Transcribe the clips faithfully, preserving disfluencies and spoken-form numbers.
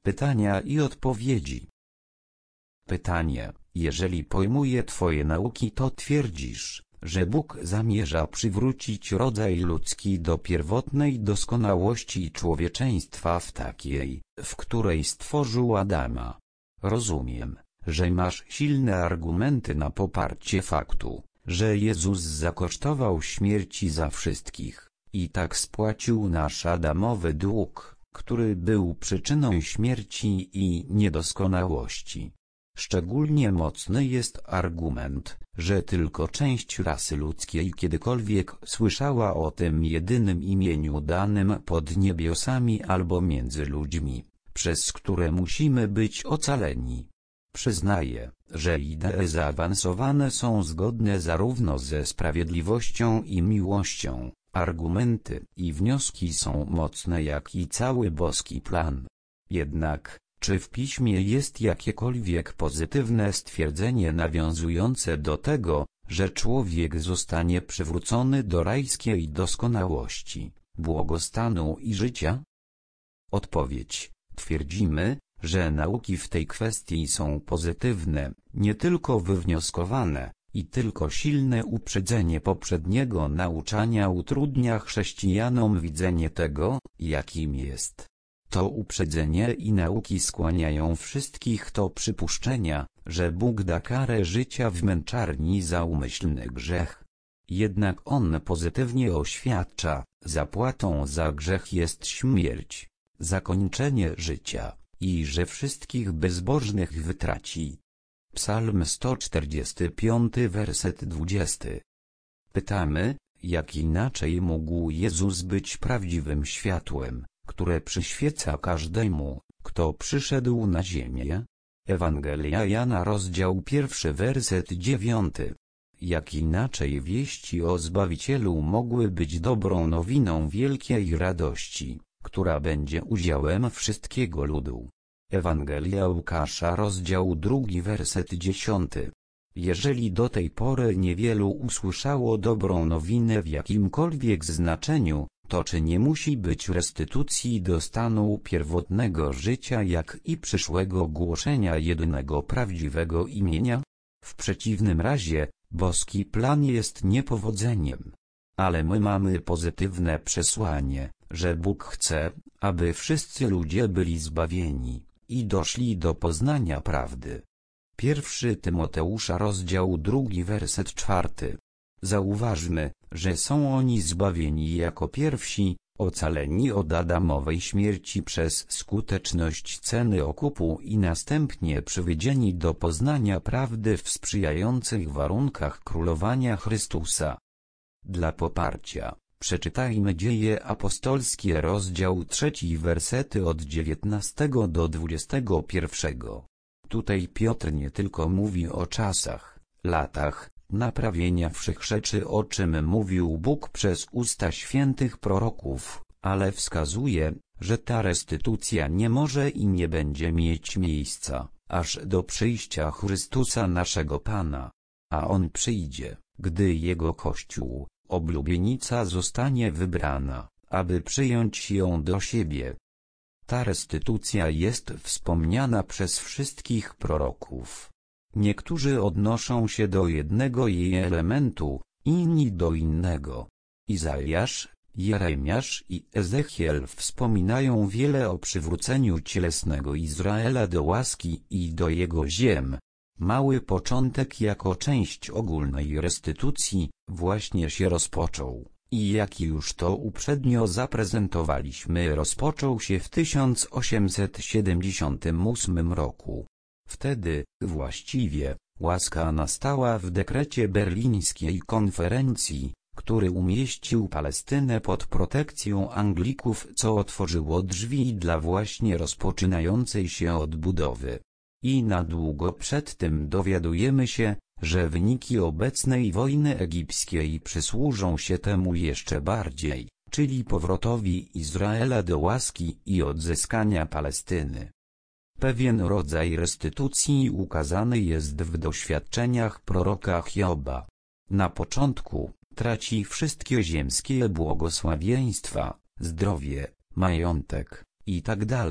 Pytania i odpowiedzi. Pytanie: jeżeli pojmuję Twoje nauki, to twierdzisz, że Bóg zamierza przywrócić rodzaj ludzki do pierwotnej doskonałości człowieczeństwa w takiej, w której stworzył Adama. Rozumiem, że masz silne argumenty na poparcie faktu, że Jezus zakosztował śmierci za wszystkich, i tak spłacił nasz Adamowy dług, który był przyczyną śmierci i niedoskonałości. Szczególnie mocny jest argument, że tylko część rasy ludzkiej kiedykolwiek słyszała o tym jedynym imieniu danym pod niebiosami albo między ludźmi, przez które musimy być ocaleni. Przyznaję, że idee zaawansowane są zgodne zarówno ze sprawiedliwością i miłością, argumenty i wnioski są mocne jak i cały boski plan. Jednak, czy w Piśmie jest jakiekolwiek pozytywne stwierdzenie nawiązujące do tego, że człowiek zostanie przywrócony do rajskiej doskonałości, błogostanu i życia? Odpowiedź: twierdzimy, że nauki w tej kwestii są pozytywne, nie tylko wywnioskowane, i tylko silne uprzedzenie poprzedniego nauczania utrudnia chrześcijanom widzenie tego, jakim jest. To uprzedzenie i nauki skłaniają wszystkich do przypuszczenia, że Bóg da karę życia w męczarni za umyślny grzech. Jednak On pozytywnie oświadcza: zapłatą za grzech jest śmierć, zakończenie życia, i że wszystkich bezbożnych wytraci. Psalm sto czterdziesty piąty, werset dwudziesty. Pytamy, jak inaczej mógł Jezus być prawdziwym światłem, które przyświeca każdemu, kto przyszedł na ziemię? Ewangelia Jana, rozdział pierwszy, werset dziewiąty. Jak inaczej wieści o Zbawicielu mogły być dobrą nowiną wielkiej radości, która będzie udziałem wszystkiego ludu? Ewangelia Łukasza, rozdział drugi, werset dziesiąty. Jeżeli do tej pory niewielu usłyszało dobrą nowinę w jakimkolwiek znaczeniu, to czy nie musi być restytucji do stanu pierwotnego życia, jak i przyszłego głoszenia jedynego prawdziwego imienia? W przeciwnym razie, boski plan jest niepowodzeniem. Ale my mamy pozytywne przesłanie, że Bóg chce, aby wszyscy ludzie byli zbawieni i doszli do poznania prawdy. Pierwszy Tymoteusza, rozdział drugi, werset czwarty. Zauważmy, że są oni zbawieni jako pierwsi, ocaleni od Adamowej śmierci przez skuteczność ceny okupu i następnie przywiedzieni do poznania prawdy w sprzyjających warunkach królowania Chrystusa. Dla poparcia przeczytajmy Dzieje Apostolskie, rozdział trzeci, wersety od dziewiętnastego do dwudziestego pierwszego. Tutaj Piotr nie tylko mówi o czasach, latach naprawienia wszechrzeczy, o czym mówił Bóg przez usta świętych proroków, ale wskazuje, że ta restytucja nie może i nie będzie mieć miejsca, aż do przyjścia Chrystusa naszego Pana. A On przyjdzie, gdy Jego Kościół, oblubienica, zostanie wybrana, aby przyjąć ją do siebie. Ta restytucja jest wspomniana przez wszystkich proroków. Niektórzy odnoszą się do jednego jej elementu, inni do innego. Izajasz, Jeremiasz i Ezechiel wspominają wiele o przywróceniu cielesnego Izraela do łaski i do jego ziem. Mały początek jako część ogólnej restytucji właśnie się rozpoczął, i jak już to uprzednio zaprezentowaliśmy, rozpoczął się w tysiąc osiemset siedemdziesiątym ósmym roku. Wtedy, właściwie, łaska nastała w dekrecie berlińskiej konferencji, który umieścił Palestynę pod protekcją Anglików, co otworzyło drzwi dla właśnie rozpoczynającej się odbudowy. I na długo przed tym dowiadujemy się, że wyniki obecnej wojny egipskiej przysłużą się temu jeszcze bardziej, czyli powrotowi Izraela do łaski i odzyskania Palestyny. Pewien rodzaj restytucji ukazany jest w doświadczeniach proroka Hioba. Na początku traci wszystkie ziemskie błogosławieństwa, zdrowie, majątek i tak dalej,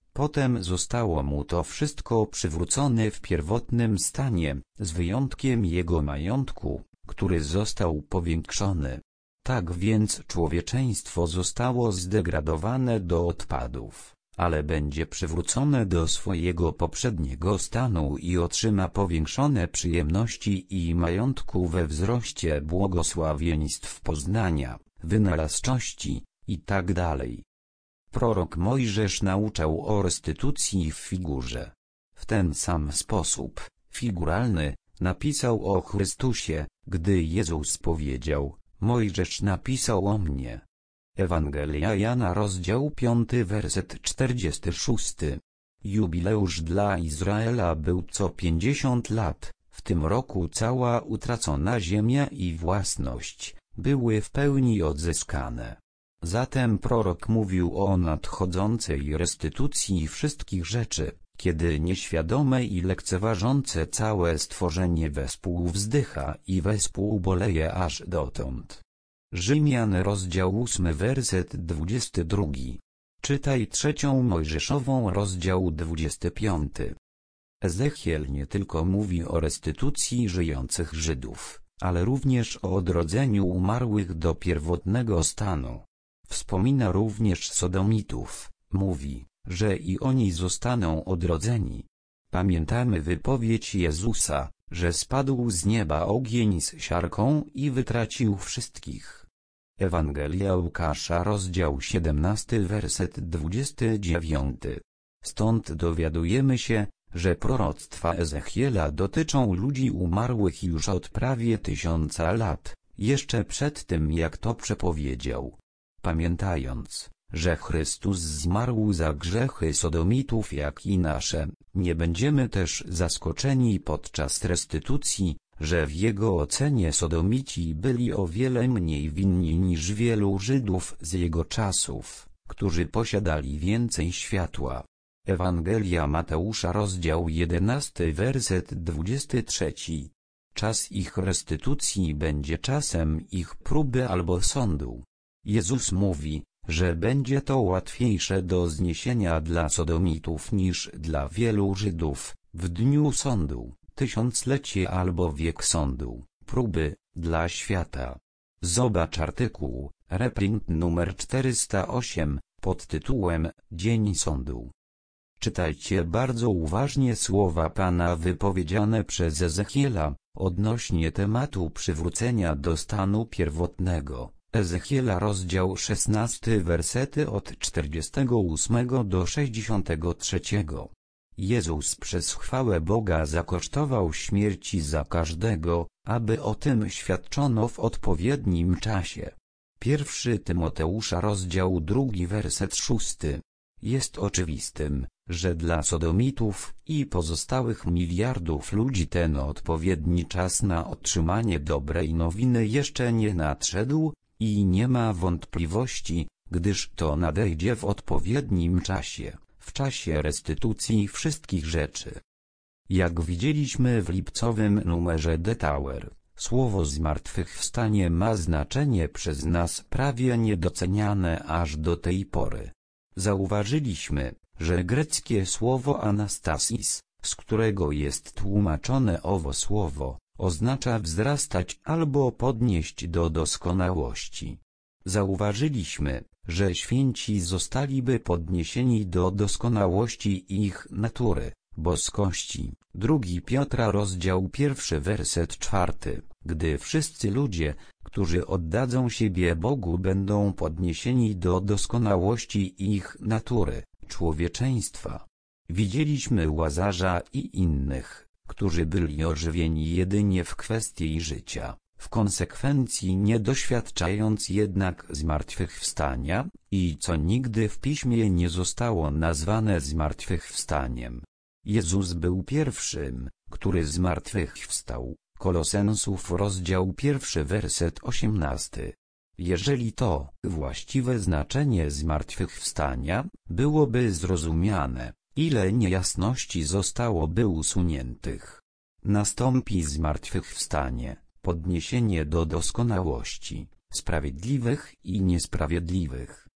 Potem zostało mu to wszystko przywrócone w pierwotnym stanie, z wyjątkiem jego majątku, który został powiększony. Tak więc człowieczeństwo zostało zdegradowane do odpadów, ale będzie przywrócone do swojego poprzedniego stanu i otrzyma powiększone przyjemności i majątku we wzroście błogosławieństw poznania, wynalazczości i tak dalej. Prorok Mojżesz nauczał o restytucji w figurze. W ten sam sposób, figuralny, napisał o Chrystusie, gdy Jezus powiedział: Mojżesz napisał o mnie. Ewangelia Jana rozdział piąty werset czterdziesty szósty. Jubileusz dla Izraela był co pięćdziesiąt lat, w tym roku cała utracona ziemia i własność były w pełni odzyskane. Zatem prorok mówił o nadchodzącej restytucji wszystkich rzeczy, kiedy nieświadome i lekceważące całe stworzenie wespół wzdycha i wespół boleje aż dotąd. Rzymian rozdział ósmy werset dwudziesty drugi. Czytaj trzecią Mojżeszową rozdział dwudziesty piąty. Ezechiel nie tylko mówi o restytucji żyjących Żydów, ale również o odrodzeniu umarłych do pierwotnego stanu. Wspomina również Sodomitów, mówi, że i oni zostaną odrodzeni. Pamiętamy wypowiedź Jezusa, że spadł z nieba ogień z siarką i wytracił wszystkich. Ewangelia Łukasza rozdział siedemnasty werset dwudziesty dziewiąty. Stąd dowiadujemy się, że proroctwa Ezechiela dotyczą ludzi umarłych już od prawie tysiąca lat, jeszcze przed tym jak to przepowiedział. Pamiętając, że Chrystus zmarł za grzechy Sodomitów jak i nasze, nie będziemy też zaskoczeni podczas restytucji, że w jego ocenie Sodomici byli o wiele mniej winni niż wielu Żydów z jego czasów, którzy posiadali więcej światła. Ewangelia Mateusza rozdział jedenasty werset dwudziesty trzeci. Czas ich restytucji będzie czasem ich próby albo sądu. Jezus mówi, że będzie to łatwiejsze do zniesienia dla Sodomitów niż dla wielu Żydów, w dniu sądu, tysiąclecie albo wiek sądu, próby, dla świata. Zobacz artykuł, reprint numer czterysta osiem, pod tytułem Dzień Sądu. Czytajcie bardzo uważnie słowa Pana wypowiedziane przez Ezechiela, odnośnie tematu przywrócenia do stanu pierwotnego. Ezechiela rozdział szesnasty wersety od czterdziestego ósmego do sześćdziesiątego trzeciego. Jezus przez chwałę Boga zakosztował śmierci za każdego, aby o tym świadczono w odpowiednim czasie. Pierwszy Tymoteusza rozdział drugi werset szósty. Jest oczywistym, że dla Sodomitów i pozostałych miliardów ludzi ten odpowiedni czas na otrzymanie dobrej nowiny jeszcze nie nadszedł, i nie ma wątpliwości, gdyż to nadejdzie w odpowiednim czasie, w czasie restytucji wszystkich rzeczy. Jak widzieliśmy w lipcowym numerze The Tower, słowo zmartwychwstanie ma znaczenie przez nas prawie niedoceniane aż do tej pory. Zauważyliśmy, że greckie słowo anastasis, z którego jest tłumaczone owo słowo, oznacza wzrastać albo podnieść do doskonałości. Zauważyliśmy, że święci zostaliby podniesieni do doskonałości ich natury, boskości. Drugi Piotra rozdział pierwszy werset czwarty, gdy wszyscy ludzie, którzy oddadzą siebie Bogu, będą podniesieni do doskonałości ich natury, człowieczeństwa. Widzieliśmy Łazarza i innych, którzy byli ożywieni jedynie w kwestii życia, w konsekwencji nie doświadczając jednak zmartwychwstania, i co nigdy w Piśmie nie zostało nazwane zmartwychwstaniem. Jezus był pierwszym, który zmartwychwstał. Kolosensów rozdział pierwszy werset osiemnasty. Jeżeli to właściwe znaczenie zmartwychwstania, byłoby zrozumiane, ile niejasności zostałoby usuniętych. Nastąpi zmartwychwstanie, podniesienie do doskonałości, sprawiedliwych i niesprawiedliwych.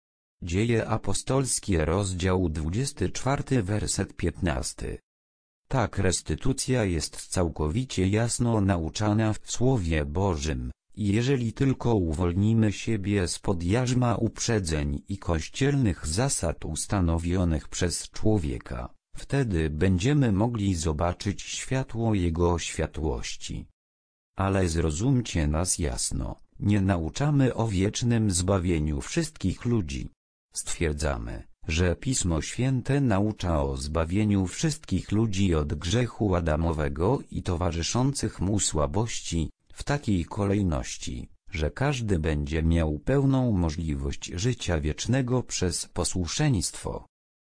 Dzieje apostolskie rozdział dwudziesty czwarty werset piętnasty. Tak restytucja jest całkowicie jasno nauczana w Słowie Bożym, i jeżeli tylko uwolnimy siebie spod jarzma uprzedzeń i kościelnych zasad ustanowionych przez człowieka, wtedy będziemy mogli zobaczyć światło Jego światłości. Ale zrozumcie nas jasno, nie nauczamy o wiecznym zbawieniu wszystkich ludzi. Stwierdzamy, że Pismo Święte naucza o zbawieniu wszystkich ludzi od grzechu adamowego i towarzyszących mu słabości, w takiej kolejności, że każdy będzie miał pełną możliwość życia wiecznego przez posłuszeństwo.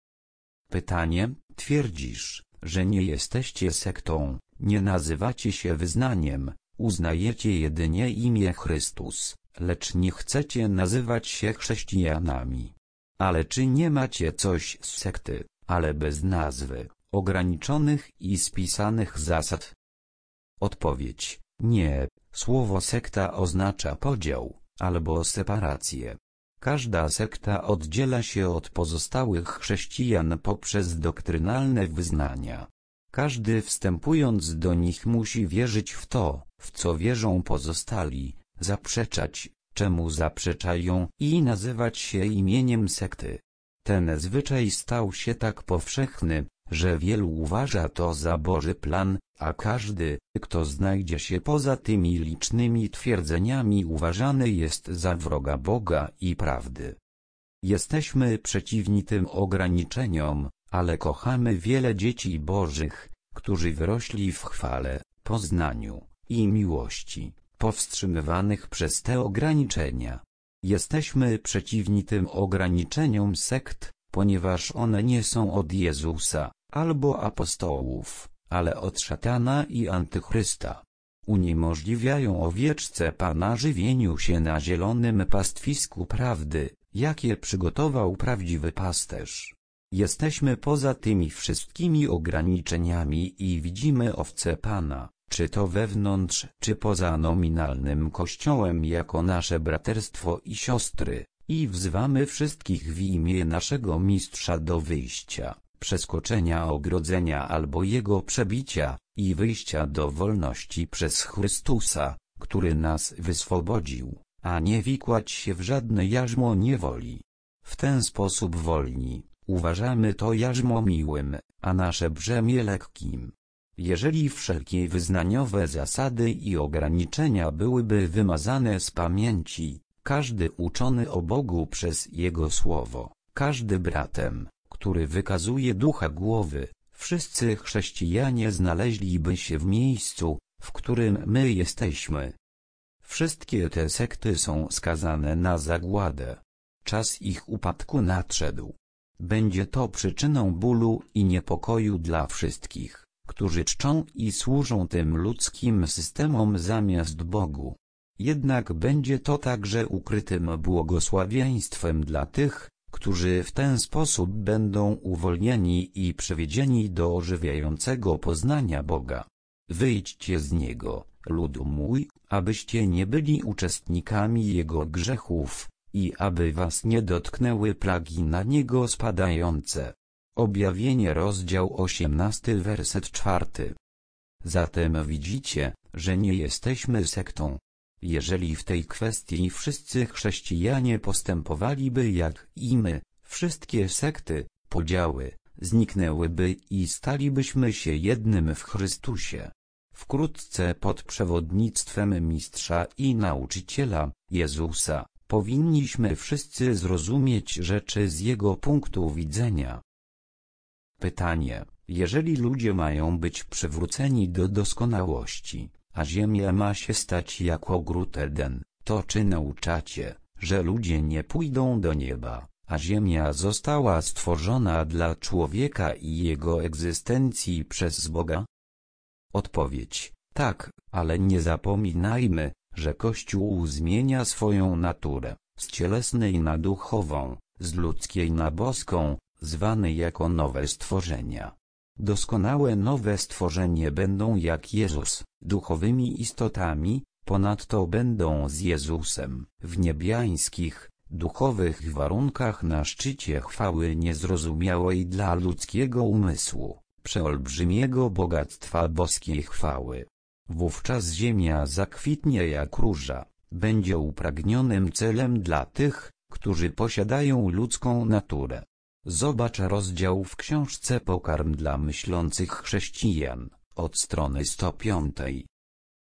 Pytanie: twierdzisz, że nie jesteście sektą, nie nazywacie się wyznaniem, uznajecie jedynie imię Chrystus, lecz nie chcecie nazywać się chrześcijanami. Ale czy nie macie coś z sekty, ale bez nazwy, ograniczonych i spisanych zasad? Odpowiedź: nie. Słowo sekta oznacza podział, albo separację. Każda sekta oddziela się od pozostałych chrześcijan poprzez doktrynalne wyznania. Każdy wstępując do nich musi wierzyć w to, w co wierzą pozostali, zaprzeczać, czemu zaprzeczają i nazywać się imieniem sekty. Ten zwyczaj stał się tak powszechny, że wielu uważa to za Boży plan, a każdy, kto znajdzie się poza tymi licznymi twierdzeniami, uważany jest za wroga Boga i prawdy. Jesteśmy przeciwni tym ograniczeniom, ale kochamy wiele dzieci Bożych, którzy wyrośli w chwale, poznaniu i miłości, powstrzymywanych przez te ograniczenia. Jesteśmy przeciwni tym ograniczeniom sekt, ponieważ one nie są od Jezusa, albo apostołów, ale od szatana i antychrysta. Uniemożliwiają owieczce Pana żywieniu się na zielonym pastwisku prawdy, jakie przygotował prawdziwy pasterz. Jesteśmy poza tymi wszystkimi ograniczeniami i widzimy owce Pana, czy to wewnątrz, czy poza nominalnym Kościołem, jako nasze braterstwo i siostry, i wzywamy wszystkich w imię naszego Mistrza do wyjścia, przeskoczenia ogrodzenia albo jego przebicia, i wyjścia do wolności przez Chrystusa, który nas wyswobodził, a nie wikłać się w żadne jarzmo niewoli. W ten sposób wolni, uważamy to jarzmo miłym, a nasze brzemię lekkim. Jeżeli wszelkie wyznaniowe zasady i ograniczenia byłyby wymazane z pamięci, każdy uczony o Bogu przez Jego Słowo, każdy bratem, który wykazuje ducha głowy, wszyscy chrześcijanie znaleźliby się w miejscu, w którym my jesteśmy. Wszystkie te sekty są skazane na zagładę. Czas ich upadku nadszedł. Będzie to przyczyną bólu i niepokoju dla wszystkich, którzy czczą i służą tym ludzkim systemom zamiast Bogu. Jednak będzie to także ukrytym błogosławieństwem dla tych, którzy w ten sposób będą uwolnieni i przewiedzieni do ożywiającego poznania Boga. Wyjdźcie z Niego, ludu mój, abyście nie byli uczestnikami Jego grzechów, i aby was nie dotknęły plagi na Niego spadające. Objawienie rozdział osiemnasty werset czwarty. Zatem widzicie, że nie jesteśmy sektą. Jeżeli w tej kwestii wszyscy chrześcijanie postępowaliby jak i my, wszystkie sekty, podziały, zniknęłyby i stalibyśmy się jednym w Chrystusie. Wkrótce pod przewodnictwem Mistrza i Nauczyciela, Jezusa, powinniśmy wszyscy zrozumieć rzeczy z Jego punktu widzenia. Pytanie: jeżeli ludzie mają być przywróceni do doskonałości, a ziemia ma się stać jak ogród Eden, to czy nauczacie, że ludzie nie pójdą do nieba, a ziemia została stworzona dla człowieka i jego egzystencji przez Boga? Odpowiedź: tak, ale nie zapominajmy, że Kościół zmienia swoją naturę, z cielesnej na duchową, z ludzkiej na boską, zwany jako nowe stworzenia. Doskonałe nowe stworzenie będą jak Jezus, duchowymi istotami, ponadto będą z Jezusem, w niebiańskich, duchowych warunkach na szczycie chwały niezrozumiałej dla ludzkiego umysłu, przeolbrzymiego bogactwa boskiej chwały. Wówczas ziemia zakwitnie jak róża, będzie upragnionym celem dla tych, którzy posiadają ludzką naturę. Zobacz rozdział w książce Pokarm dla myślących chrześcijan, od strony sto piątej.